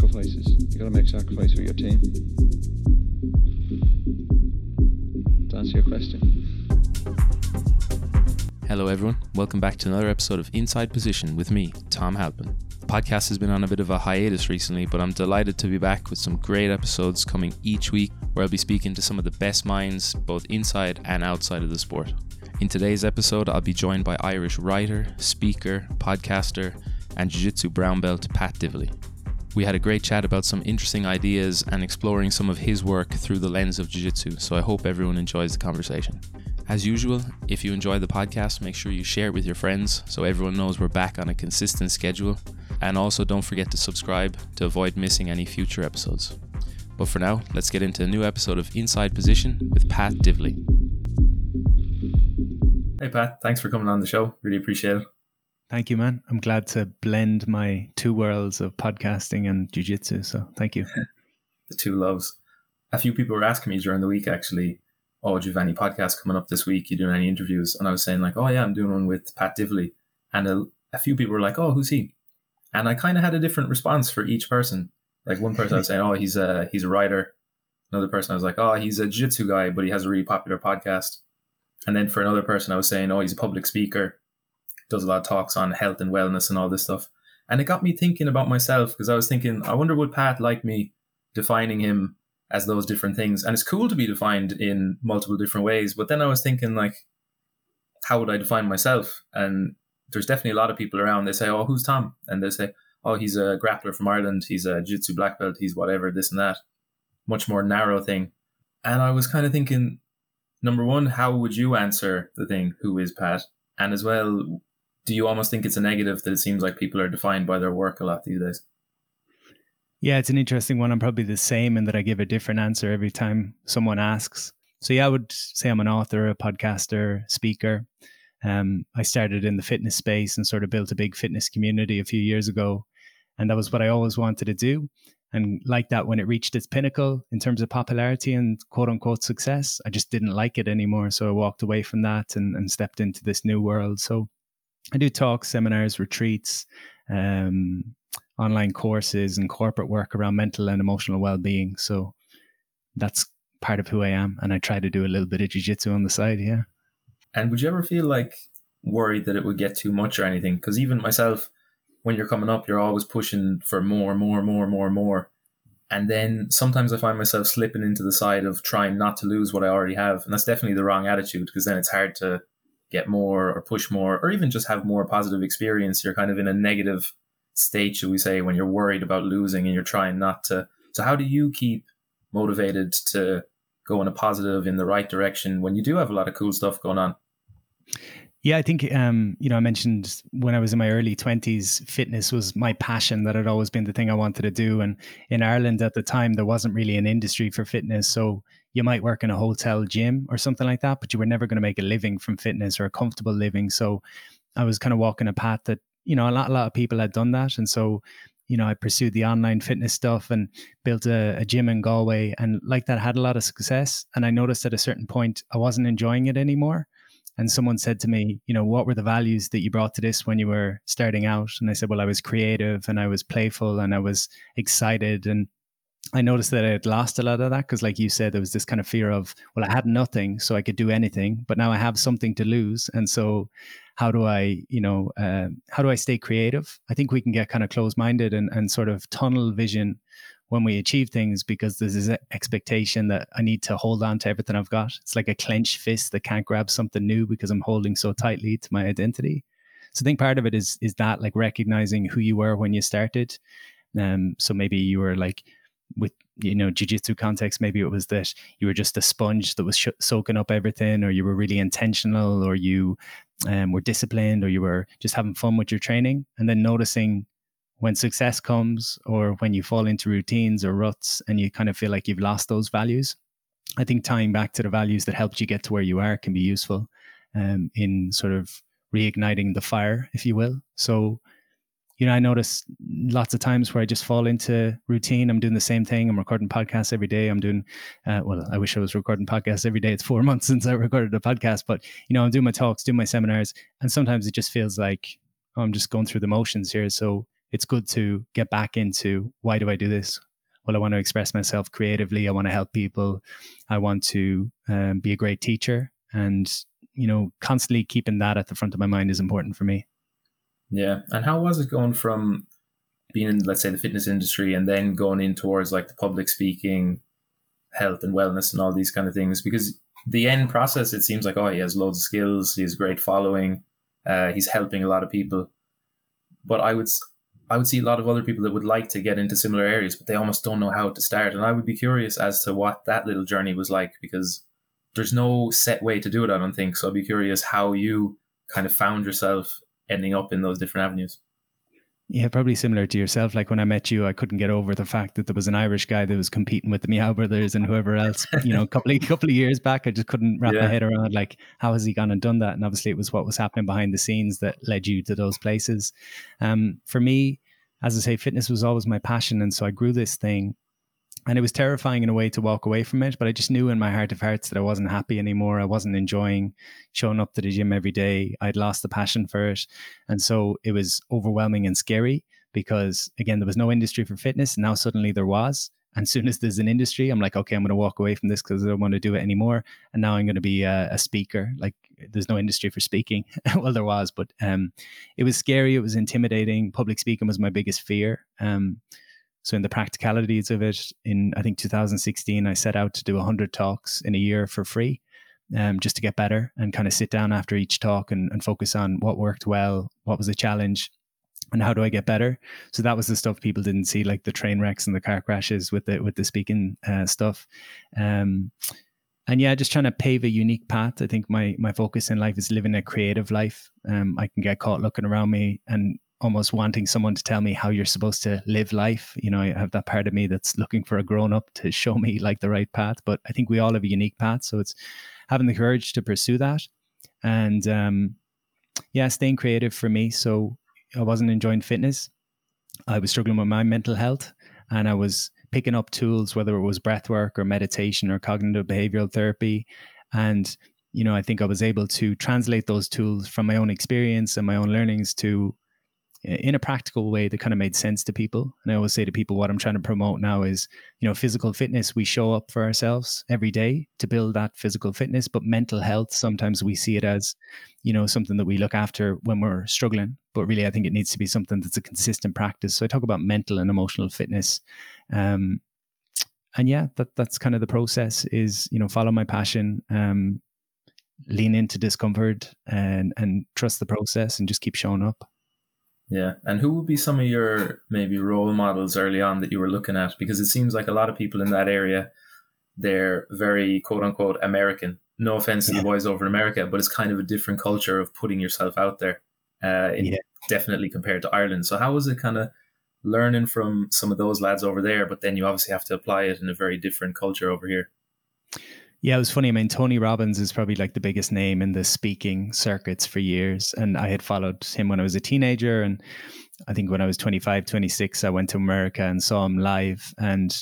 sacrifices. You got to make sacrifice for your team. To answer your question. Hello everyone, welcome back to another episode of Inside Position with me, Tom Halpin. The podcast has been on a bit of a hiatus recently, but I'm delighted to be back with some great episodes coming each week where I'll be speaking to some of the best minds both inside and outside of the sport. In today's episode, I'll be joined by Irish writer, speaker, podcaster, and Jiu-Jitsu brown belt Pat Divilly. We had a great chat about some interesting ideas and exploring some of his work through the lens of Jiu-Jitsu, so I hope everyone enjoys the conversation. As usual, if you enjoy the podcast, make sure you share it with your friends so everyone knows we're back on a consistent schedule. And also don't forget to subscribe to avoid missing any future episodes. But for now, let's get into a new episode of Inside Position with Pat Divilly. Hey Pat, thanks for coming on the show. Really appreciate it. Thank you, man. I'm glad to blend my two worlds of podcasting and jiu-jitsu, so thank you. The two loves. A few people were asking me during the week actually, oh, do you have any podcasts coming up this week? You doing any interviews? And I was saying like, oh yeah, I'm doing one with Pat Divilly. And a few people were like, oh, who's he? And I kind of had a different response for each person. Like one person I was saying, oh, he's a writer. Another person I was like, oh, he's a jiu-jitsu guy, but he has a really popular podcast. And then for another person I was saying, oh, he's a public speaker, does a lot of talks on health and wellness and all this stuff. And it got me thinking about myself because I was thinking, I wonder would Pat like me defining him as those different things. And it's cool to be defined in multiple different ways. But then I was thinking like, how would I define myself? And there's definitely a lot of people around. They say, oh, who's Tom? And they say, oh, he's a grappler from Ireland. He's a jiu-jitsu black belt. He's whatever, this and that. Much more narrow thing. And I was kind of thinking, number one, how would you answer the thing, who is Pat? And as well, do you almost think it's a negative that it seems like people are defined by their work a lot these days? Yeah, it's an interesting one. I'm probably the same in that I give a different answer every time someone asks. So yeah, I would say I'm an author, a podcaster, speaker. I started in the fitness space and sort of built a big fitness community a few years ago. And that was what I always wanted to do. And like that, when it reached its pinnacle in terms of popularity and quote unquote success, I just didn't like it anymore. So I walked away from that and stepped into this new world. So I do talks, seminars, retreats, online courses and corporate work around mental and emotional well-being. So that's part of who I am. And I try to do a little bit of jiu-jitsu on the side, yeah. And would you ever feel like worried that it would get too much or anything? Because even myself, when you're coming up, you're always pushing for more. And then sometimes I find myself slipping into the side of trying not to lose what I already have. And that's definitely the wrong attitude because then it's hard to get more or push more or even just have more positive experience. You're kind of in a negative state, should we say, when you're worried about losing and you're trying not to. So how do you keep motivated to go in a positive, in the right direction when you do have a lot of cool stuff going on? Yeah, I think, I mentioned when I was in my early 20s, fitness was my passion. That had always been the thing I wanted to do. And in Ireland at the time, there wasn't really an industry for fitness. So you might work in a hotel gym or something like that, but you were never going to make a living from fitness or a comfortable living. So I was kind of walking a path that, a lot of people had done that. And so, I pursued the online fitness stuff and built a gym in Galway. And like that, had a lot of success. And I noticed at a certain point, I wasn't enjoying it anymore. And someone said to me, what were the values that you brought to this when you were starting out? And I said, well, I was creative and I was playful and I was excited. And I noticed that I had lost a lot of that because, like you said, there was this kind of fear of, well, I had nothing, so I could do anything, but now I have something to lose. And so how do I stay creative? I think we can get kind of closed-minded and sort of tunnel vision when we achieve things because there's this expectation that I need to hold on to everything I've got. It's like a clenched fist that can't grab something new because I'm holding so tightly to my identity. So I think part of it is that, like, recognizing who you were when you started. So maybe you were like, with jiu-jitsu context, maybe it was that you were just a sponge that was soaking up everything, or you were really intentional, or you were disciplined, or you were just having fun with your training. And then noticing when success comes or when you fall into routines or ruts and you kind of feel like you've lost those values. I think tying back to the values that helped you get to where you are can be useful in sort of reigniting the fire, if you will. So I notice lots of times where I just fall into routine. I'm doing the same thing. I'm recording podcasts every day. I'm doing, I wish I was recording podcasts every day. It's 4 months since I recorded a podcast, but, I'm doing my talks, doing my seminars. And sometimes it just feels like, oh, I'm just going through the motions here. So it's good to get back into, why do I do this? Well, I want to express myself creatively. I want to help people. I want to be a great teacher. And, constantly keeping that at the front of my mind is important for me. Yeah. And how was it going from being in, let's say, the fitness industry and then going in towards like the public speaking, health and wellness and all these kind of things? Because the end process, it seems like, he has loads of skills. He has great following. He's helping a lot of people. But I would see a lot of other people that would like to get into similar areas, but they almost don't know how to start. And I would be curious as to what that little journey was like, because there's no set way to do it, I don't think. So I'd be curious how you kind of found yourself ending up in those different avenues. Yeah, probably similar to yourself. Like when I met you, I couldn't get over the fact that there was an Irish guy that was competing with the Meow Brothers and whoever else. A couple of years back, I just couldn't wrap my head around like, how has he gone and done that? And obviously, it was what was happening behind the scenes that led you to those places. For me, as I say, fitness was always my passion, and so I grew this thing. And it was terrifying in a way to walk away from it, but I just knew in my heart of hearts that I wasn't happy anymore. I wasn't enjoying showing up to the gym every day. I'd lost the passion for it. And so it was overwhelming and scary because, again, there was no industry for fitness. And now suddenly there was. And as soon as there's an industry, I'm like, okay, I'm going to walk away from this because I don't want to do it anymore. And now I'm going to be a speaker. Like there's no industry for speaking. Well, there was, but it was scary. It was intimidating. Public speaking was my biggest fear. So in the practicalities of it, in I think 2016, I set out to do 100 talks in a year for free, just to get better and kind of sit down after each talk and focus on what worked well, what was a challenge, and how do I get better. So that was the stuff people didn't see, like the train wrecks and the car crashes with the speaking stuff. And yeah, just trying to pave a unique path. I think my focus in life is living a creative life. I can get caught looking around me and almost wanting someone to tell me how you're supposed to live life. I have that part of me that's looking for a grown-up to show me like the right path, but I think we all have a unique path. So it's having the courage to pursue that. And staying creative for me. So I wasn't enjoying fitness. I was struggling with my mental health, and I was picking up tools, whether it was breath work or meditation or cognitive behavioral therapy. And, I think I was able to translate those tools from my own experience and my own learnings to in a practical way that kind of made sense to people. And I always say to people, what I'm trying to promote now is, physical fitness. We show up for ourselves every day to build that physical fitness, but mental health, sometimes we see it as, something that we look after when we're struggling. But really, I think it needs to be something that's a consistent practice. So I talk about mental and emotional fitness. And yeah, that's kind of the process is, follow my passion, lean into discomfort and trust the process and just keep showing up. Yeah. And who would be some of your maybe role models early on that you were looking at? Because it seems like a lot of people in that area, they're very quote unquote American. No offense to the boys over in America, but it's kind of a different culture of putting yourself out there, definitely compared to Ireland. So how was it kind of learning from some of those lads over there, but then you obviously have to apply it in a very different culture over here? Yeah, it was funny. I mean, Tony Robbins is probably like the biggest name in the speaking circuits for years. And I had followed him when I was a teenager. And I think when I was 25, 26, I went to America and saw him live. And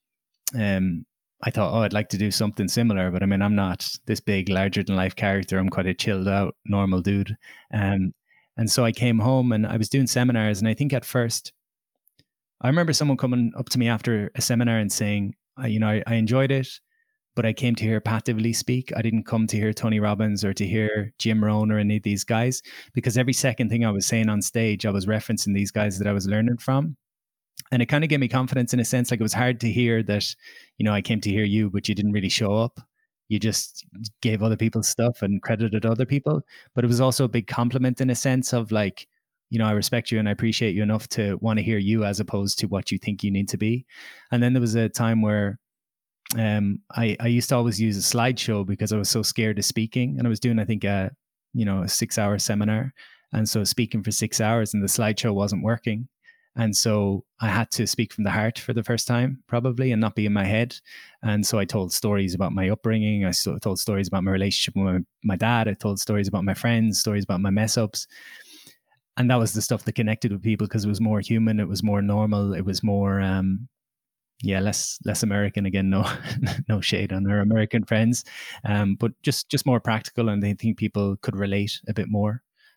I thought, I'd like to do something similar. But I mean, I'm not this big, larger than life character. I'm quite a chilled out, normal dude. And so I came home and I was doing seminars. And I think at first, I remember someone coming up to me after a seminar and saying, I enjoyed it, but I came to hear Pat Divilly speak. I didn't come to hear Tony Robbins or to hear Jim Rohn or any of these guys, because every second thing I was saying on stage, I was referencing these guys that I was learning from. And it kind of gave me confidence in a sense. Like it was hard to hear that, I came to hear you, but you didn't really show up. You just gave other people stuff and credited other people. But it was also a big compliment in a sense of like, I respect you and I appreciate you enough to want to hear you as opposed to what you think you need to be. And then there was a time where I used to always use a slideshow because I was so scared of speaking, and I was doing, I think, a 6-hour seminar. And so speaking for 6 hours and the slideshow wasn't working. And so I had to speak from the heart for the first time, probably, and not be in my head. And so I told stories about my upbringing. I told stories about my relationship with my dad. I told stories about my friends, stories about my mess ups. And that was the stuff that connected with people because it was more human. It was more normal. It was more, less American. Again, no shade on our American friends, but just more practical. And I think people could relate a bit more.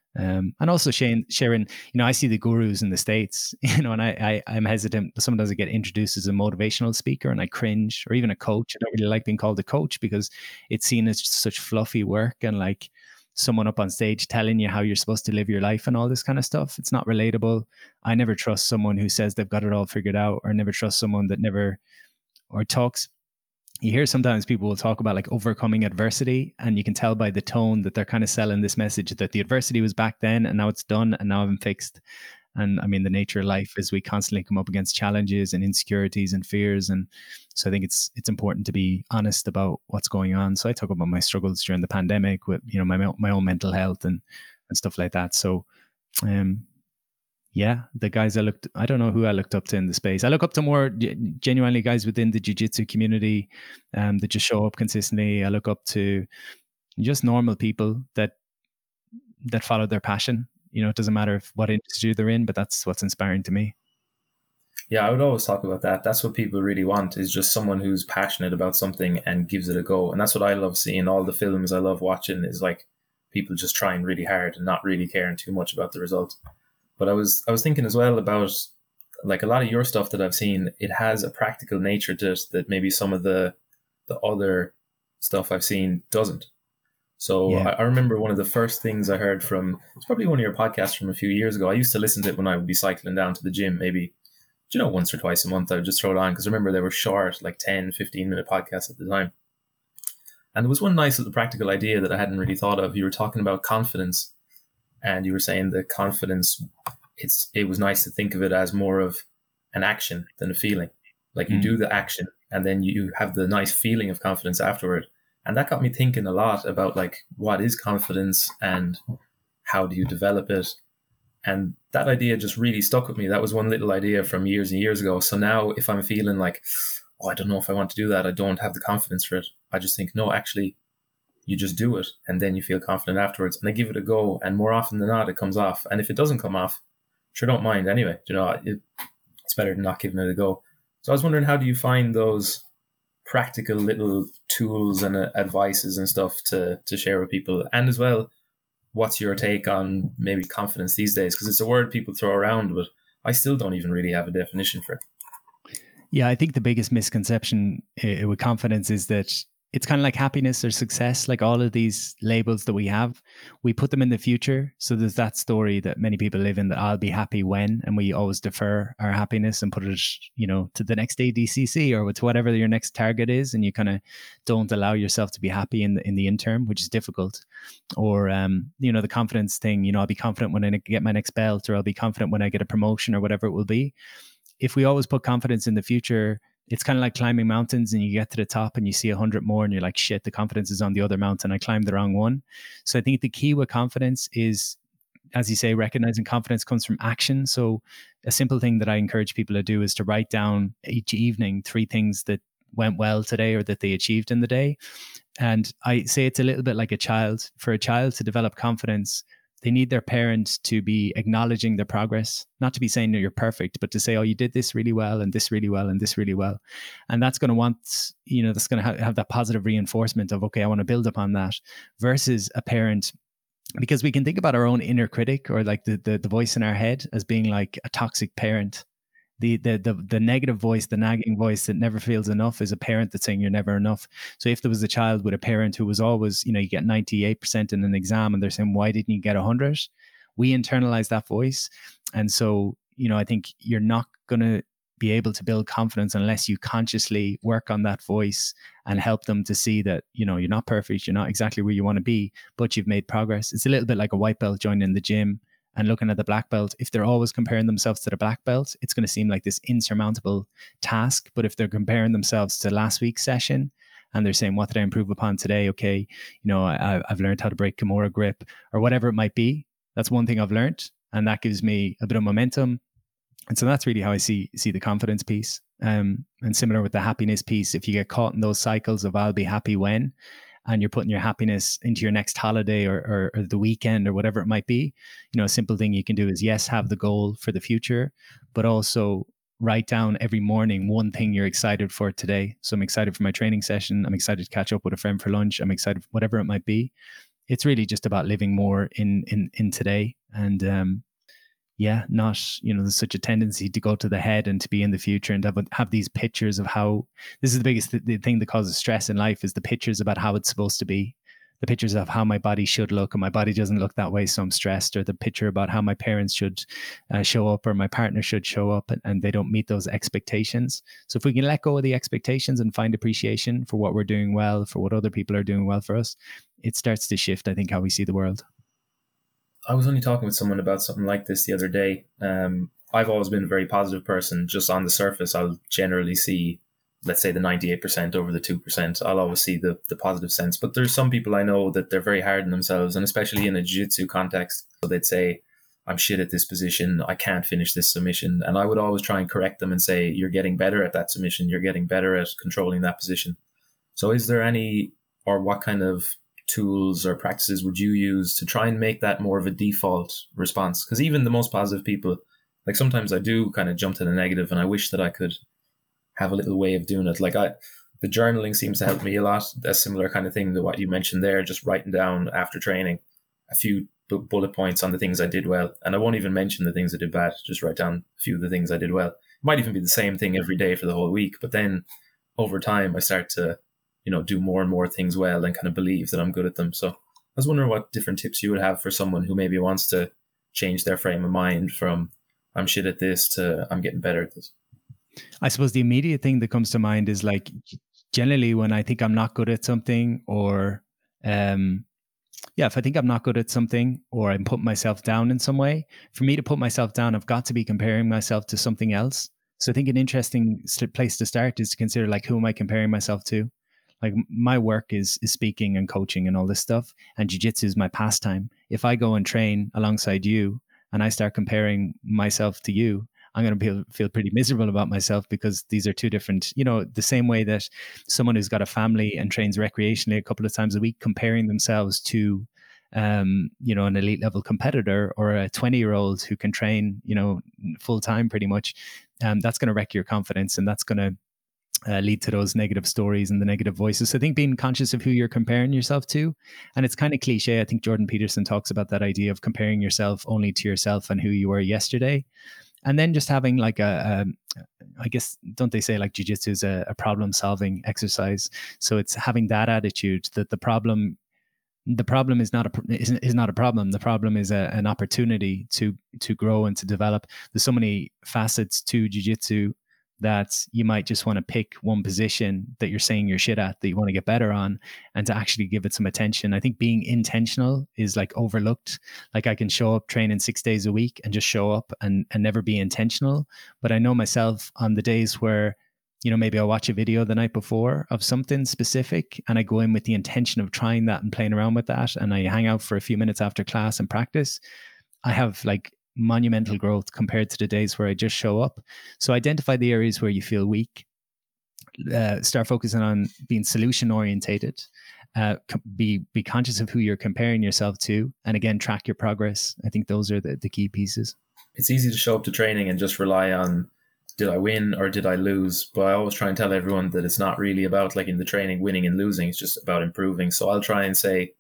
And also sharing, I see the gurus in the States, and I'm hesitant. Sometimes I get introduced as a motivational speaker and I cringe, or even a coach. I don't really like being called a coach because it's seen as such fluffy work and like someone up on stage telling you how you're supposed to live your life and all this kind of stuff. It's not relatable. I never trust someone who says they've got it all figured out, or never trust someone that never, or talks. You hear sometimes people will talk about like overcoming adversity, and you can tell by the tone that they're kind of selling this message that the adversity was back then and now it's done and now I'm fixed. And I mean, the nature of life is we constantly come up against challenges and insecurities and fears. And so I think it's important to be honest about what's going on. So I talk about my struggles during the pandemic with, my own mental health and stuff like that. So, yeah, the guys I don't know who I looked up to in the space. I look up to more genuinely guys within the jiu-jitsu community that just show up consistently. I look up to just normal people that follow their passion. It doesn't matter what industry they're in, but that's what's inspiring to me. Yeah, I would always talk about that. That's what people really want, is just someone who's passionate about something and gives it a go. And that's what I love seeing. All the films I love watching is like people just trying really hard and not really caring too much about the result. But I was thinking as well about like a lot of your stuff that I've seen, it has a practical nature to it that maybe some of the other stuff I've seen doesn't. So yeah. I remember one of the first things I heard from, it's probably one of your podcasts from a few years ago. I used to listen to it when I would be cycling down to the gym, maybe, once or twice a month. I would just throw it on because I remember they were short, like 10, 15-minute podcasts at the time. And there was one nice little practical idea that I hadn't really thought of. You were talking about confidence, and you were saying that confidence, it was nice to think of it as more of an action than a feeling. Like you do the action and then you have the nice feeling of confidence afterward. And that got me thinking a lot about like, what is confidence and how do you develop it? And that idea just really stuck with me. That was one little idea from years and years ago. So now if I'm feeling like, I don't know if I want to do that, I don't have the confidence for it, I just think, no, actually, you just do it and then you feel confident afterwards. And I give it a go. And more often than not, it comes off. And if it doesn't come off, sure, don't mind anyway. It's better than not giving it a go. So I was wondering, how do you find those practical little tools and advices and stuff to share with people? And as well, what's your take on maybe confidence these days? Because it's a word people throw around, but I still don't even really have a definition for it. Yeah, I think the biggest misconception with confidence is that it's kind of like happiness or success. Like all of these labels that we have, we put them in the future. So there's that story that many people live in, that I'll be happy when, and we always defer our happiness and put it, to the next ADCC or to whatever your next target is. And you kind of don't allow yourself to be happy in the interim, which is difficult. Or, the confidence thing, I'll be confident when I get my next belt, or I'll be confident when I get a promotion, or whatever it will be. If we always put confidence in the future, it's kind of like climbing mountains, and you get to the top and you see 100 more and you're like, shit, the confidence is on the other mountain. I climbed the wrong one. So I think the key with confidence is, as you say, recognizing confidence comes from action. So a simple thing that I encourage people to do is to write down each evening 3 things that went well today or that they achieved in the day. And I say it's a little bit like a child. For a child to develop confidence, they need their parent to be acknowledging their progress, not to be saying that you're perfect, but to say, oh, you did this really well and this really well and this really well. And that's going to that's going to have that positive reinforcement of, okay, I want to build upon that, versus a parent, because we can think about our own inner critic, or like the voice in our head, as being like a toxic parent. The negative voice, the nagging voice that never feels enough, is a parent that's saying you're never enough. So if there was a child with a parent who was always, you get 98% in an exam and they're saying, why didn't you get 100? We internalize that voice. And so, I think you're not going to be able to build confidence unless you consciously work on that voice and help them to see that, you're not perfect, you're not exactly where you want to be, but you've made progress. It's a little bit like a white belt joining the gym and looking at the black belt. If they're always comparing themselves to the black belt, it's going to seem like this insurmountable task. But if they're comparing themselves to last week's session and they're saying, what did I improve upon today? Okay, I've learned how to break Kimura grip, or whatever it might be. That's one thing I've learned, and that gives me a bit of momentum. And so that's really how I see the confidence piece. And similar with the happiness piece, if you get caught in those cycles of I'll be happy when, and you're putting your happiness into your next holiday or the weekend or whatever it might be, a simple thing you can do is, yes, have the goal for the future, but also write down every morning one thing you're excited for today. So I'm excited for my training session. I'm excited to catch up with a friend for lunch. I'm excited, whatever it might be. it's really just about living more in today. And not, there's such a tendency to go to the head and to be in the future and have these pictures of how, this is the biggest the thing that causes stress in life, is the pictures about how it's supposed to be, the pictures of how my body should look, and my body doesn't look that way, so I'm stressed, or the picture about how my parents should show up, or my partner should show up, and they don't meet those expectations. So if we can let go of the expectations and find appreciation for what we're doing well, for what other people are doing well for us, it starts to shift, I think, how we see the world. I was only talking with someone about something like this the other day. I've always been a very positive person. Just on the surface, I'll generally see, let's say, the 98% over the 2%. I'll always see the positive sense. But there's some people I know that they're very hard on themselves, and especially in a jiu-jitsu context. So they'd say, I'm shit at this position, I can't finish this submission. And I would always try and correct them and say, you're getting better at that submission, you're getting better at controlling that position. So is there any, or what kind of tools or practices would you use to try and make that more of a default response? Because even the most positive people, like sometimes I do kind of jump to the negative, and I wish that I could have a little way of doing it. Like the journaling seems to help me a lot. A similar kind of thing to what you mentioned there, just writing down after training a few bullet points on the things I did well. And I won't even mention the things I did bad, just write down a few of the things I did well. It might even be the same thing every day for the whole week, but then over time I start to do more and more things well and kind of believe that I'm good at them. So I was wondering what different tips you would have for someone who maybe wants to change their frame of mind from I'm shit at this to I'm getting better at this. I suppose the immediate thing that comes to mind is, like, generally when I think I'm not good at something, or if I think I'm not good at something, or I'm putting myself down in some way, for me to put myself down, I've got to be comparing myself to something else. So I think an interesting place to start is to consider, like, who am I comparing myself to? Like, my work is speaking and coaching and all this stuff, and jiu-jitsu is my pastime. If I go and train alongside you and I start comparing myself to you, I'm going to feel pretty miserable about myself, because these are two different, the same way that someone who's got a family and trains recreationally a couple of times a week, comparing themselves to, an elite level competitor, or a 20-year-old who can train, full time pretty much, that's going to wreck your confidence, and that's going to lead to those negative stories and the negative voices. So I think being conscious of who you're comparing yourself to, and it's kind of cliche. I think Jordan Peterson talks about that idea of comparing yourself only to yourself and who you were yesterday. And then just having like I guess, don't they say like jiu-jitsu is a problem solving exercise? So it's having that attitude that the problem is not a problem. The problem is an opportunity to grow and to develop. There's so many facets to jiu-jitsu that you might just want to pick one position that you're saying you're shit at, that you want to get better on, and to actually give it some attention. I think being intentional is like overlooked. Like, I can show up training 6 days a week and just show up and never be intentional. But I know myself, on the days where, maybe I watch a video the night before of something specific, and I go in with the intention of trying that and playing around with that, and I hang out for a few minutes after class and practice, I have like monumental growth compared to the days where I just show up. So identify the areas where you feel weak, start focusing on being solution orientated, be conscious of who you're comparing yourself to, and again, track your progress. I think those are the key pieces. It's easy to show up to training and just rely on, did I win or did I lose? But I always try and tell everyone that it's not really about, like in the training, winning and losing. It's just about improving. So I'll try and say,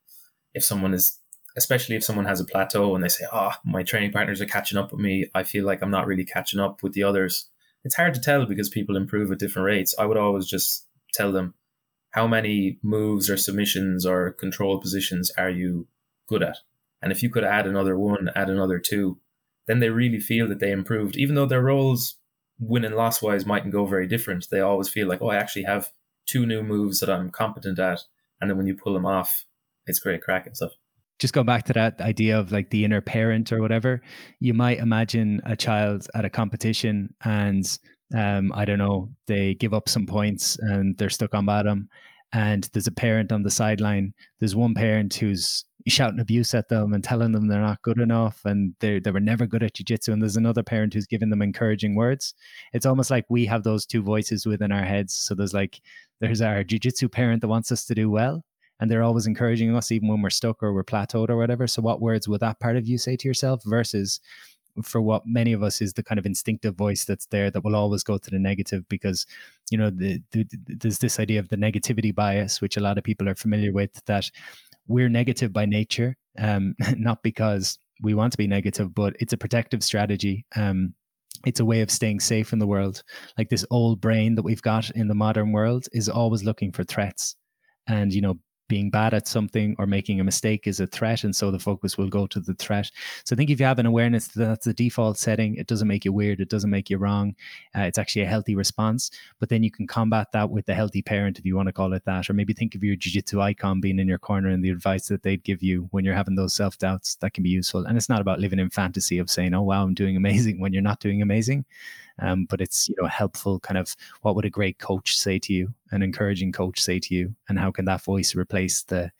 especially if someone has a plateau and they say, my training partners are catching up with me, I feel like I'm not really catching up with the others. It's hard to tell because people improve at different rates. I would always just tell them, how many moves or submissions or control positions are you good at? And if you could add another one, add another two, then they really feel that they improved. Even though their roles, win and loss wise, mightn't go very different, they always feel like, I actually have 2 new moves that I'm competent at. And then when you pull them off, it's great crack and stuff. Just go back to that idea of like the inner parent or whatever. You might imagine a child at a competition and I don't know, they give up some points and they're stuck on bottom, and there's a parent on the sideline. There's one parent who's shouting abuse at them and telling them they're not good enough and they were never good at jiu-jitsu, and there's another parent who's giving them encouraging words. It's almost like we have those two voices within our heads. So there's our jiu-jitsu parent that wants us to do well, and they're always encouraging us even when we're stuck or we're plateaued or whatever. So what words would that part of you say to yourself, versus for what many of us is the kind of instinctive voice that's there that will always go to the negative? Because, there's this idea of the negativity bias, which a lot of people are familiar with, that we're negative by nature, not because we want to be negative, but it's a protective strategy. It's a way of staying safe in the world. Like this old brain that we've got in the modern world is always looking for threats. And, being bad at something or making a mistake is a threat. And so the focus will go to the threat. So I think if you have an awareness that that's the default setting, it doesn't make you weird. It doesn't make you wrong. It's actually a healthy response. But then you can combat that with the healthy parent, if you want to call it that. Or maybe think of your jiu-jitsu icon being in your corner and the advice that they'd give you when you're having those self-doubts. That can be useful. And it's not about living in fantasy of saying, oh, wow, I'm doing amazing when you're not doing amazing. But it's, helpful kind of what would a great coach say to you, an encouraging coach say to you, and how can that voice replace the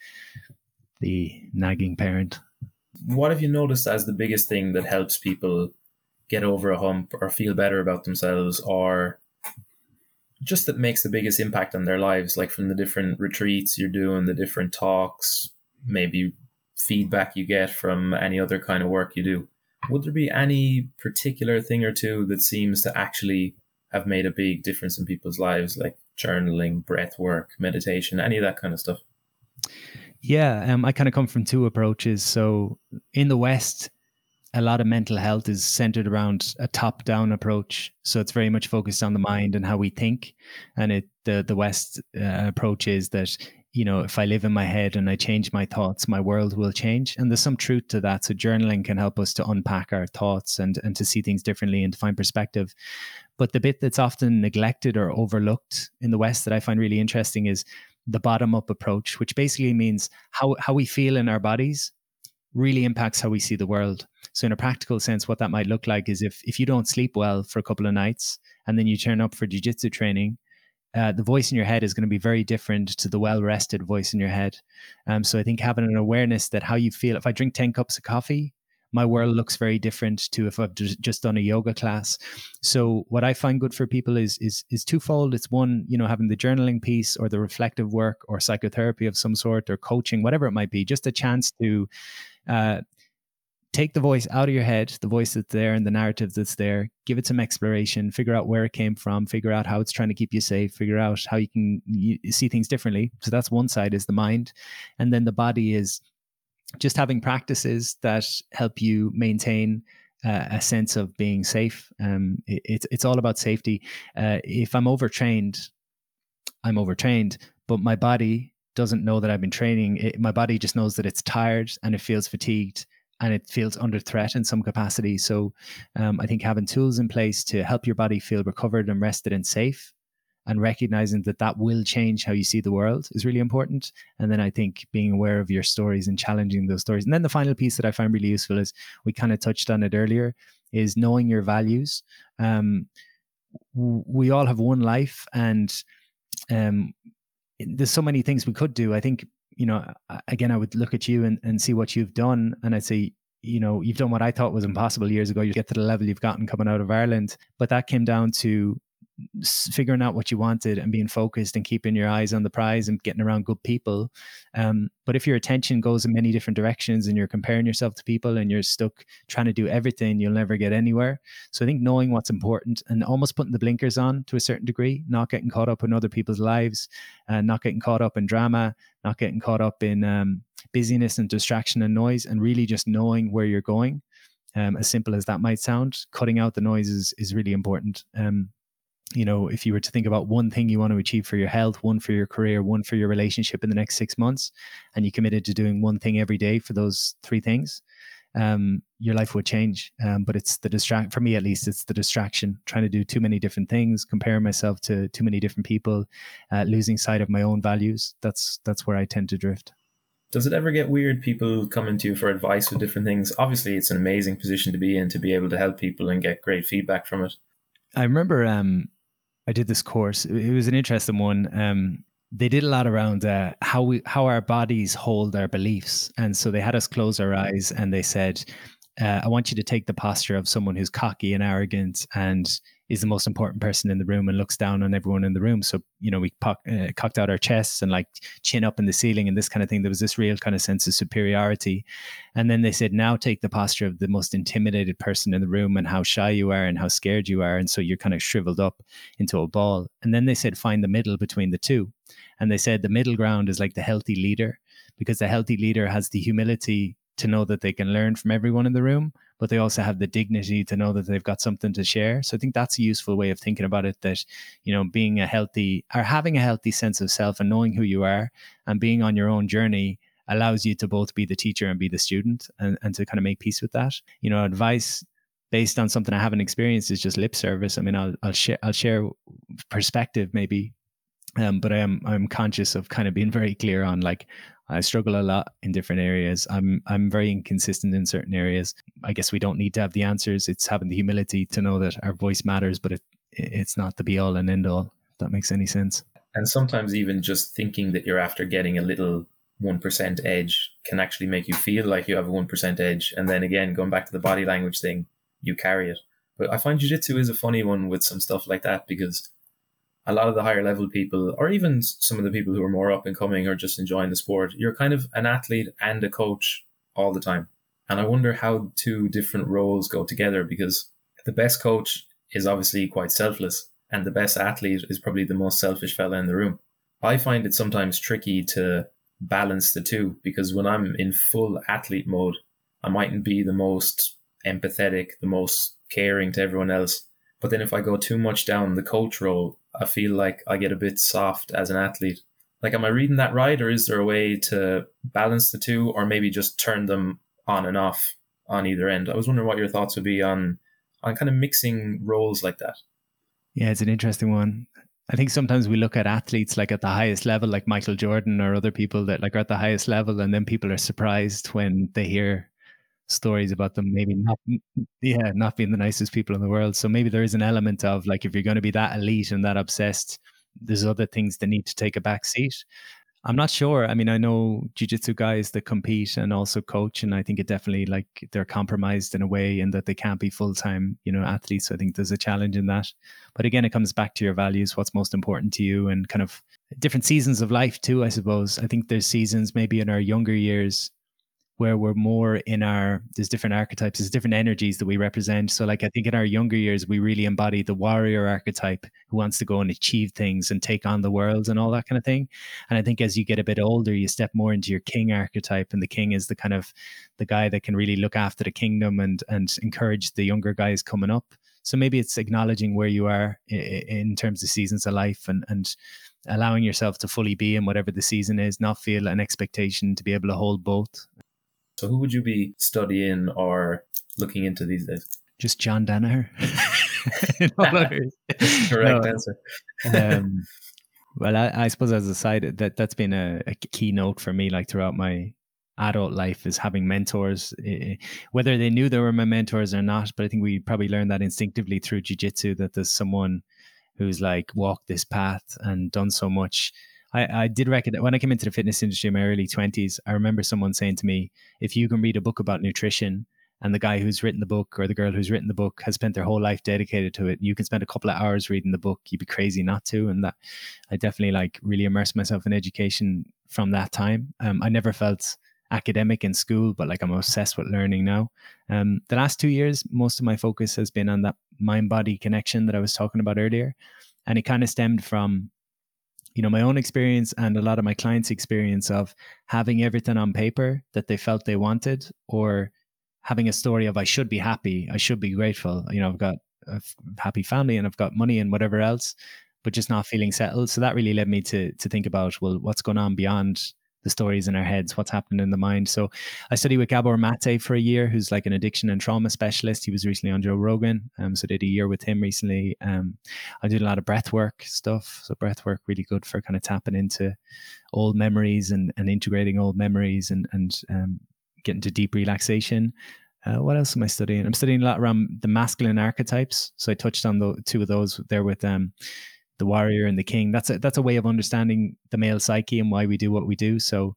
nagging parent? What have you noticed as the biggest thing that helps people get over a hump or feel better about themselves, or just that makes the biggest impact on their lives, like from the different retreats you're doing, the different talks, maybe feedback you get from any other kind of work you do? Would there be any particular thing or two that seems to actually have made a big difference in people's lives, like journaling, breath work, meditation, any of that kind of stuff? Yeah, I kind of come from two approaches. So in the West, a lot of mental health is centered around a top-down approach. So it's very much focused on the mind and how we think. And the West approach is that, if I live in my head and I change my thoughts, my world will change. And there's some truth to that. So journaling can help us to unpack our thoughts and to see things differently and to find perspective. But the bit that's often neglected or overlooked in the West that I find really interesting is the bottom-up approach, which basically means how we feel in our bodies really impacts how we see the world. So in a practical sense, what that might look like is if you don't sleep well for a couple of nights and then you turn up for jiu-jitsu training, the voice in your head is going to be very different to the well-rested voice in your head. So I think having an awareness that how you feel, if I drink 10 cups of coffee, my world looks very different to if I've just done a yoga class. So what I find good for people is twofold. It's one, having the journaling piece or the reflective work or psychotherapy of some sort or coaching, whatever it might be, just a chance to take the voice out of your head, the voice that's there and the narrative that's there, give it some exploration, figure out where it came from, figure out how it's trying to keep you safe, figure out how you can see things differently. So that's one side, is the mind. And then the body is just having practices that help you maintain a sense of being safe. It's all about safety. If I'm overtrained, but my body doesn't know that I've been training. My body just knows that it's tired and it feels fatigued and it feels under threat in some capacity. So I think having tools in place to help your body feel recovered and rested and safe, and recognizing that will change how you see the world, is really important. And then I think being aware of your stories and challenging those stories. And then the final piece that I find really useful is, we kind of touched on it earlier, is knowing your values. We all have one life, and there's so many things we could do. I think, again, I would look at you and see what you've done, and I'd say, you've done what I thought was impossible years ago. You get to the level you've gotten coming out of Ireland, but that came down to figuring out what you wanted and being focused and keeping your eyes on the prize and getting around good people. But if your attention goes in many different directions and you're comparing yourself to people and you're stuck trying to do everything, you'll never get anywhere. So I think knowing what's important and almost putting the blinkers on to a certain degree, not getting caught up in other people's lives, not getting caught up in drama, not getting caught up in busyness and distraction and noise, and really just knowing where you're going. As simple as that might sound, cutting out the noise is really important. If you were to think about one thing you want to achieve for your health, one for your career, one for your relationship in the next 6 months, and you committed to doing one thing every day for those 3 things, your life would change. But it's for me at least, it's the distraction, trying to do too many different things, comparing myself to too many different people, losing sight of my own values. That's where I tend to drift. Does it ever get weird, people coming to you for advice with different things? Obviously, it's an amazing position to be in, to be able to help people and get great feedback from it. I remember I did this course. It was an interesting one. They did a lot around how our bodies hold our beliefs. And so they had us close our eyes and they said, I want you to take the posture of someone who's cocky and arrogant and is the most important person in the room and looks down on everyone in the room. So, we cocked out our chests and like chin up in the ceiling and this kind of thing. There was this real kind of sense of superiority. And then they said, now take the posture of the most intimidated person in the room and how shy you are and how scared you are. And so you're kind of shriveled up into a ball. And then they said, find the middle between the two. And they said the middle ground is like the healthy leader, because the healthy leader has the humility to know that they can learn from everyone in the room, but they also have the dignity to know that they've got something to share. So I think that's a useful way of thinking about it, that, you know, being a healthy or having a healthy sense of self and knowing who you are and being on your own journey allows you to both be the teacher and be the student, and to kind of make peace with that. You know, advice based on something I haven't experienced is just lip service. I mean, I'll share perspective maybe, but I'm conscious of kind of being very clear on, like, I struggle a lot in different areas. I'm very inconsistent in certain areas. I guess we don't need to have the answers. It's having the humility to know that our voice matters, but it's not the be all and end all. If that makes any sense. And sometimes even just thinking that you're after getting a little 1% edge can actually make you feel like you have a 1% edge. And then again, going back to the body language thing, you carry it. But I find jiu-jitsu is a funny one with some stuff like that, because a lot of the higher level people, or even some of the people who are more up and coming or just enjoying the sport, you're kind of an athlete and a coach all the time. And I wonder how two different roles go together, because the best coach is obviously quite selfless, and the best athlete is probably the most selfish fella in the room. I find it sometimes tricky to balance the two, because when I'm in full athlete mode, I mightn't be the most empathetic, the most caring to everyone else. But then if I go too much down the coach role, I feel like I get a bit soft as an athlete. Like, am I reading that right? Or is there a way to balance the two, or maybe just turn them on and off on either end? I was wondering what your thoughts would be on kind of mixing roles like that. Yeah, it's an interesting one. I think sometimes we look at athletes like at the highest level, like Michael Jordan or other people that like are at the highest level, and then people are surprised when they hear stories about them maybe not being the nicest people in the world. So maybe there is an element of, like, if you're going to be that elite and that obsessed, there's other things that need to take a back seat. I'm not sure. I mean, I know jiu-jitsu guys that compete and also coach, and I think it definitely, like, they're compromised in a way in that they can't be full-time, you know, athletes. So I think there's a challenge in that. But again, it comes back to your values, what's most important to you, and kind of different seasons of life too, I suppose. I think there's seasons maybe in our younger years where we're more in there's different archetypes, there's different energies that we represent. So like, I think in our younger years, we really embody the warrior archetype who wants to go and achieve things and take on the world and all that kind of thing. And I think as you get a bit older, you step more into your king archetype. And the king is the kind of the guy that can really look after the kingdom and encourage the younger guys coming up. So maybe it's acknowledging where you are in terms of seasons of life, and allowing yourself to fully be in whatever the season is, not feel an expectation to be able to hold both. So who would you be studying or looking into these days? Just John Danaher. Correct answer. Well, I suppose as a side, that's been a keynote for me, like throughout my adult life, is having mentors, whether they knew they were my mentors or not. But I think we probably learned that instinctively through jiu-jitsu, that there's someone who's like walked this path and done so much. I did reckon that when I came into the fitness industry in my early 20s, I remember someone saying to me, if you can read a book about nutrition and the guy who's written the book or the girl who's written the book has spent their whole life dedicated to it, you can spend a couple of hours reading the book, you'd be crazy not to. And that I definitely like really immersed myself in education from that time. I never felt academic in school, but like I'm obsessed with learning now. The last 2 years, most of my focus has been on that mind-body connection that I was talking about earlier. And it kind of stemmed from, you know, my own experience and a lot of my clients' experience of having everything on paper that they felt they wanted, or having a story of I should be happy, I should be grateful. You know, I've got a happy family and I've got money and whatever else, but just not feeling settled. So that really led me to think about, well, what's going on beyond the stories in our heads, what's happening in the mind. So I studied with Gabor Mate for a year, who's like an addiction and trauma specialist. He was recently on Joe Rogan. So I did a year with him recently. I did a lot of breath work stuff. So breath work, really good for kind of tapping into old memories and integrating old memories and getting to deep relaxation. What else am I studying? I'm studying a lot around the masculine archetypes. So I touched on the two of those there with the warrior and the king. That's a way of understanding the male psyche and why we do what we do. So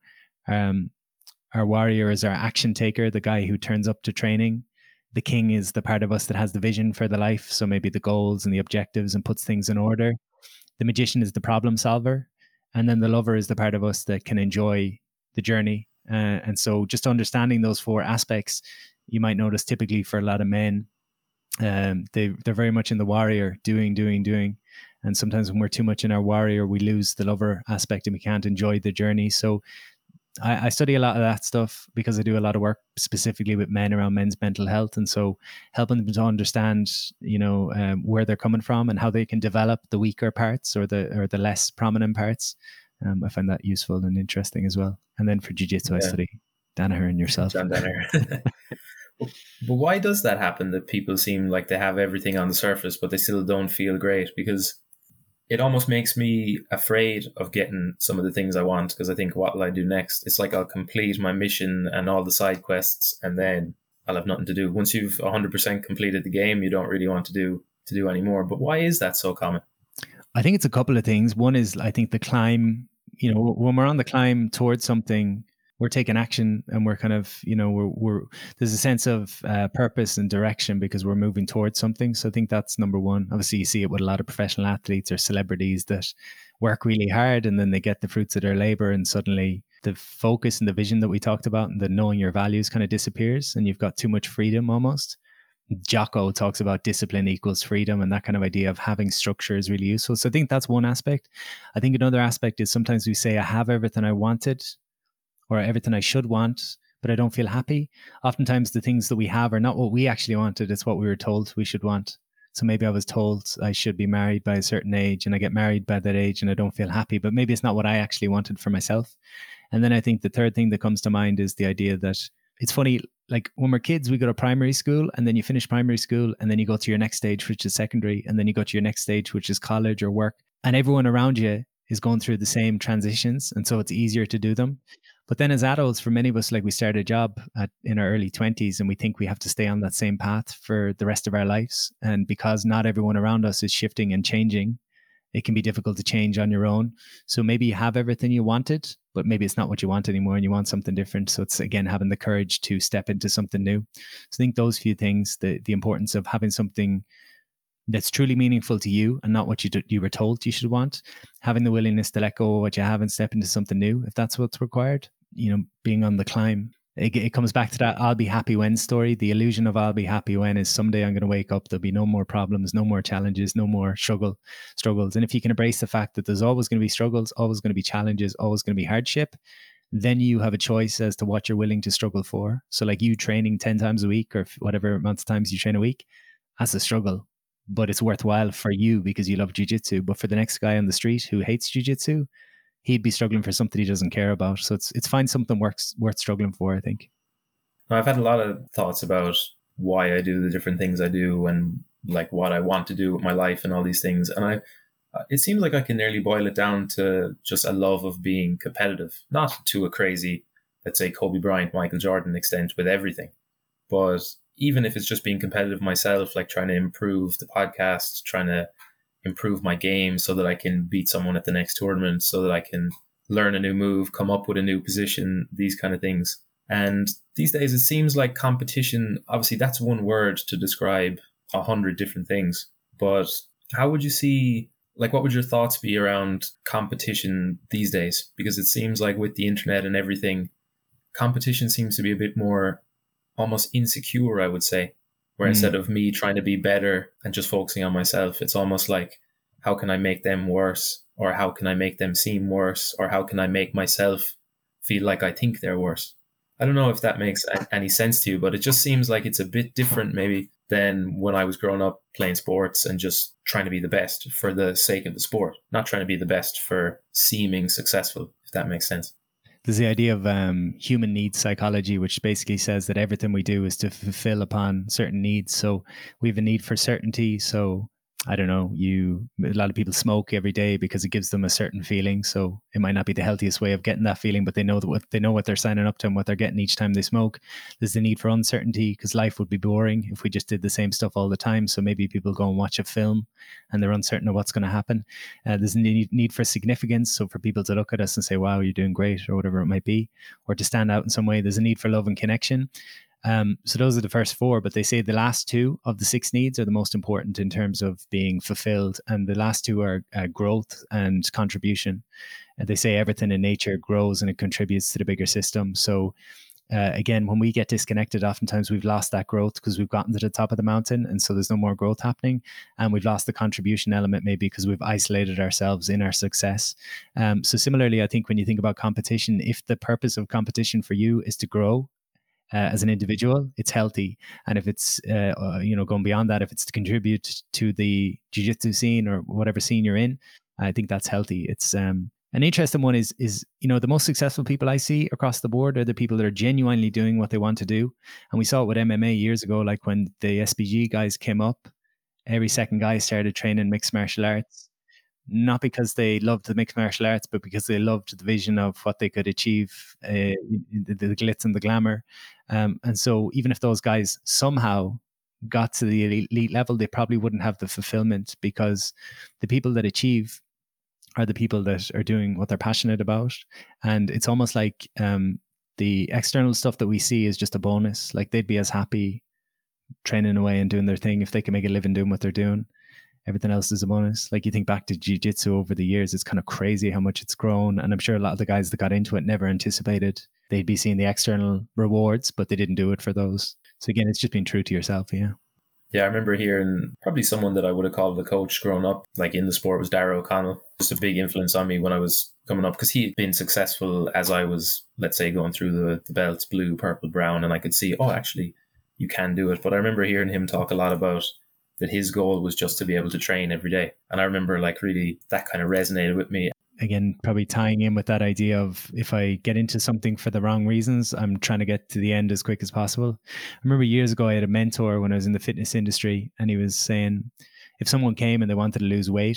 our warrior is our action taker, the guy who turns up to training. The king is the part of us that has the vision for the life. So maybe the goals and the objectives and puts things in order. The magician is the problem solver. And then the lover is the part of us that can enjoy the journey. And so just understanding those four aspects, you might notice typically for a lot of men, they're very much in the warrior, doing. And sometimes when we're too much in our warrior, we lose the lover aspect and we can't enjoy the journey. So I study a lot of that stuff because I do a lot of work specifically with men around men's mental health, and so helping them to understand, where they're coming from and how they can develop the weaker parts or the less prominent parts. I find that useful and interesting as well. And then for jiu-jitsu, I study Danaher and yourself. John Danaher. But why does that happen? That people seem like they have everything on the surface, but they still don't feel great? Because it almost makes me afraid of getting some of the things I want, because I think, what will I do next? It's like I'll complete my mission and all the side quests, and then I'll have nothing to do. Once you've 100% completed the game, you don't really want to do anymore. But why is that so common? I think it's a couple of things. One is, I think the climb, when we're on the climb towards something, we're taking action, and we're kind of, we're there's a sense of purpose and direction because we're moving towards something. So I think that's number one. Obviously, you see it with a lot of professional athletes or celebrities that work really hard, and then they get the fruits of their labor, and suddenly the focus and the vision that we talked about and the knowing your values kind of disappears, and you've got too much freedom almost. Jocko talks about discipline equals freedom, and that kind of idea of having structure is really useful. So I think that's one aspect. I think another aspect is sometimes we say, I have everything I wanted or everything I should want, but I don't feel happy. Oftentimes the things that we have are not what we actually wanted. It's what we were told we should want. So maybe I was told I should be married by a certain age, and I get married by that age and I don't feel happy, but maybe it's not what I actually wanted for myself. And then I think the third thing that comes to mind is the idea that it's funny, like when we're kids, we go to primary school, and then you finish primary school, and then you go to your next stage, which is secondary, and then you go to your next stage, which is college or work. And everyone around you is going through the same transitions. And so it's easier to do them. But then as adults, for many of us, like we start a job in our early 20s, and we think we have to stay on that same path for the rest of our lives. And because not everyone around us is shifting and changing, it can be difficult to change on your own. So maybe you have everything you wanted, but maybe it's not what you want anymore and you want something different. So it's, again, having the courage to step into something new. So I think those few things, the importance of having something that's truly meaningful to you and not what you were told you should want, having the willingness to let go of what you have and step into something new, if that's what's required, being on the climb. It comes back to that I'll be happy when story. The illusion of I'll be happy when is someday I'm going to wake up, there'll be no more problems, no more challenges, no more struggles. And if you can embrace the fact that there's always going to be struggles, always going to be challenges, always going to be hardship, then you have a choice as to what you're willing to struggle for. So like you training 10 times a week or whatever amount of times you train a week, that's a struggle, but it's worthwhile for you because you love jiu-jitsu. But for the next guy on the street who hates jiu-jitsu, he'd be struggling for something he doesn't care about. So it's find something worth struggling for, I think. I've had a lot of thoughts about why I do the different things I do and like what I want to do with my life and all these things. And it seems like I can nearly boil it down to just a love of being competitive, not to a crazy, let's say, Kobe Bryant, Michael Jordan extent with everything. But even if it's just being competitive myself, like trying to improve the podcast, trying to improve my game so that I can beat someone at the next tournament, so that I can learn a new move, come up with a new position, these kind of things. And these days it seems like competition, obviously that's one word to describe 100 different things. But how would you see, like what would your thoughts be around competition these days? Because it seems like with the internet and everything, competition seems to be a bit more almost insecure, I would say. Where instead of me trying to be better and just focusing on myself, it's almost like, how can I make them worse? Or how can I make them seem worse? Or how can I make myself feel like I think they're worse? I don't know if that makes any sense to you, but it just seems like it's a bit different maybe than when I was growing up playing sports and just trying to be the best for the sake of the sport, not trying to be the best for seeming successful, if that makes sense. There's the idea of human needs psychology, which basically says that everything we do is to fulfill upon certain needs. So we have a need for certainty. So I don't know, a lot of people smoke every day because it gives them a certain feeling. So it might not be the healthiest way of getting that feeling, but they know what they're signing up to and what they're getting each time they smoke. There's the need for uncertainty because life would be boring if we just did the same stuff all the time. So maybe people go and watch a film and they're uncertain of what's going to happen. There's a need for significance. So for people to look at us and say, wow, you're doing great, or whatever it might be, or to stand out in some way. There's a need for love and connection. So those are the first four, but they say the last two of the 6 needs are the most important in terms of being fulfilled. And the last two are growth and contribution. And they say everything in nature grows and it contributes to the bigger system. So again, when we get disconnected, oftentimes we've lost that growth because we've gotten to the top of the mountain, and so there's no more growth happening, and we've lost the contribution element maybe because we've isolated ourselves in our success. So similarly, I think when you think about competition, if the purpose of competition for you is to grow as an individual, it's healthy. And if it's going beyond that, if it's to contribute to the jiu-jitsu scene or whatever scene you're in, I think that's healthy. It's an interesting one is the most successful people I see across the board are the people that are genuinely doing what they want to do. And we saw it with MMA years ago, like when the SBG guys came up, every second guy started training mixed martial arts, not because they loved the mixed martial arts, but because they loved the vision of what they could achieve, the glitz and the glamour. And so even if those guys somehow got to the elite level, they probably wouldn't have the fulfillment, because the people that achieve are the people that are doing what they're passionate about. And it's almost like the external stuff that we see is just a bonus. Like they'd be as happy training away and doing their thing if they can make a living doing what they're doing. Everything else is a bonus. Like you think back to jiu-jitsu over the years, it's kind of crazy how much it's grown. And I'm sure a lot of the guys that got into it never anticipated they'd be seeing the external rewards, but they didn't do it for those. So again, it's just being true to yourself. Yeah. Yeah, I remember hearing probably someone that I would have called a coach growing up, like in the sport, was Darragh O'Connell. Just a big influence on me when I was coming up, because he'd been successful as I was, let's say, going through the belts, blue, purple, brown, and I could see, actually, you can do it. But I remember hearing him talk a lot about that his goal was just to be able to train every day. And I remember really that kind of resonated with me. Again, probably tying in with that idea of if I get into something for the wrong reasons, I'm trying to get to the end as quick as possible. I remember years ago, I had a mentor when I was in the fitness industry, and he was saying if someone came and they wanted to lose weight,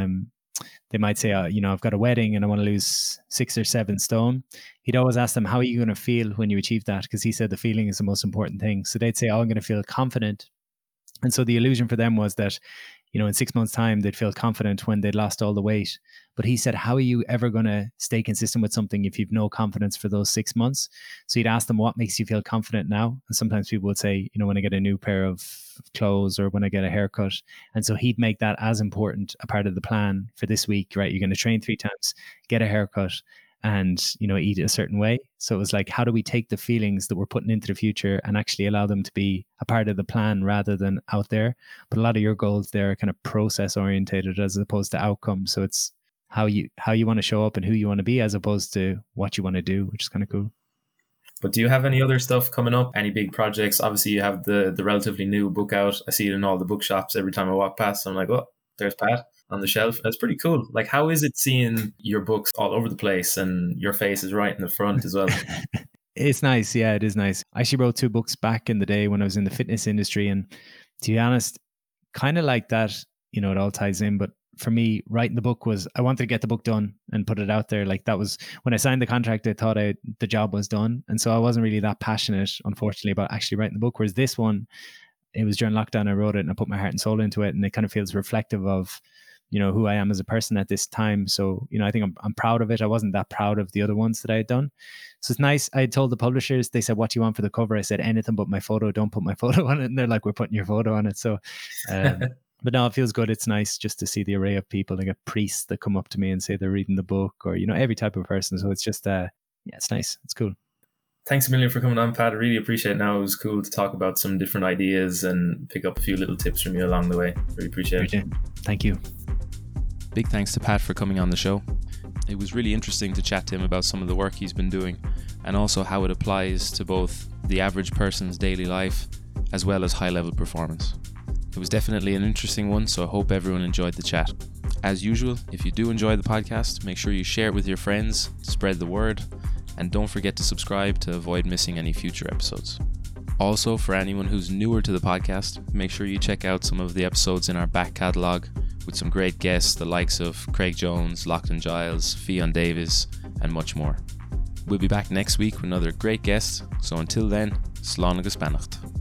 they might say, I've got a wedding and I want to lose 6 or 7 stone. He'd always ask them, how are you going to feel when you achieve that? Because he said the feeling is the most important thing. So they'd say, I'm going to feel confident. And so the illusion for them was that, in 6 months' time, they'd feel confident when they'd lost all the weight. But he said, how are you ever going to stay consistent with something if you've no confidence for those 6 months? So he'd ask them, what makes you feel confident now? And sometimes people would say, when I get a new pair of clothes or when I get a haircut. And so he'd make that as important a part of the plan for this week, right? You're going to train 3 times, get a haircut, and eat a certain way. So it was like, how do we take the feelings that we're putting into the future and actually allow them to be a part of the plan rather than out there? But a lot of your goals there are kind of process orientated as opposed to outcome. So it's how you want to show up and who you want to be as opposed to what you want to do, which is kind of cool. But do you have any other stuff coming up? Any big projects? Obviously you have the relatively new book out. I see it in all the bookshops every time I walk past. I'm like, there's Pat on the shelf. That's pretty cool. Like, how is it seeing your books all over the place and your face is right in the front as well? It's nice. Yeah, it is nice. I actually wrote 2 books back in the day when I was in the fitness industry. And to be honest, kind of like that, it all ties in. But for me, writing the book was, I wanted to get the book done and put it out there. Like that was, when I signed the contract, I thought the job was done. And so I wasn't really that passionate, unfortunately, about actually writing the book. Whereas this one, it was during lockdown, I wrote it and I put my heart and soul into it. And it kind of feels reflective of, who I am as a person at this time. So, I think I'm proud of it. I wasn't that proud of the other ones that I had done. So it's nice. I had told the publishers, they said, what do you want for the cover? I said, anything but my photo. Don't put my photo on it. And they're like, we're putting your photo on it. So, but no, it feels good. It's nice just to see the array of people. I get priests that come up to me and say they're reading the book, or, every type of person. So it's just, it's nice. It's cool. Thanks a million for coming on, Pat. I really appreciate it. Now it was cool to talk about some different ideas and pick up a few little tips from you along the way. Really appreciate it. Thank you. Big thanks to Pat for coming on the show. It was really interesting to chat to him about some of the work he's been doing and also how it applies to both the average person's daily life as well as high-level performance. It was definitely an interesting one, so I hope everyone enjoyed the chat. As usual, if you do enjoy the podcast, make sure you share it with your friends, spread the word, and don't forget to subscribe to avoid missing any future episodes. Also, for anyone who's newer to the podcast, make sure you check out some of the episodes in our back catalogue with some great guests, the likes of Craig Jones, Lochlan Giles, Fionn Davies, and much more. We'll be back next week with another great guest, so until then, slán agus beannacht.